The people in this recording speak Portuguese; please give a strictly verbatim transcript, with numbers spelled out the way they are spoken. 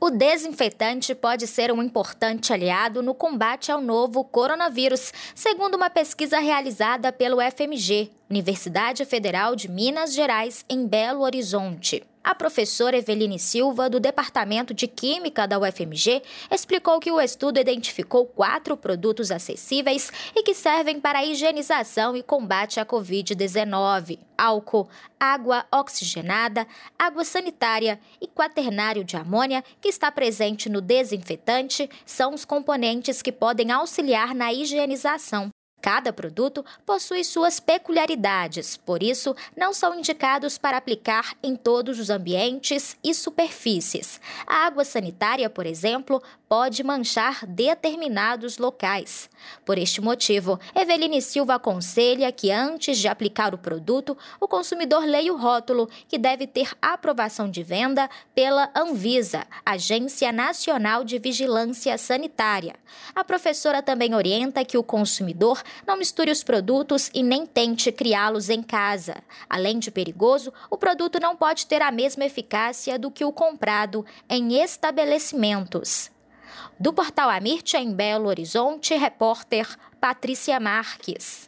O desinfetante pode ser um importante aliado no combate ao novo coronavírus, segundo uma pesquisa realizada pelo F M G, Universidade Federal de Minas Gerais, em Belo Horizonte. A professora Eveline Silva, do Departamento de Química da U F M G, explicou que o estudo identificou quatro produtos acessíveis e que servem para a higienização e combate à covid dezenove. Álcool, água oxigenada, água sanitária e quaternário de amônia, que está presente no desinfetante, são os componentes que podem auxiliar na higienização. Cada produto possui suas peculiaridades, por isso não são indicados para aplicar em todos os ambientes e superfícies. A água sanitária, por exemplo, pode manchar determinados locais. Por este motivo, Eveline Silva aconselha que antes de aplicar o produto, o consumidor leia o rótulo, que deve ter aprovação de venda pela Anvisa, Agência Nacional de Vigilância Sanitária. A professora também orienta que o consumidor não misture os produtos e nem tente criá-los em casa. Além de perigoso, o produto não pode ter a mesma eficácia do que o comprado em estabelecimentos. Do Portal Amirtia, em Belo Horizonte, repórter Patrícia Marques.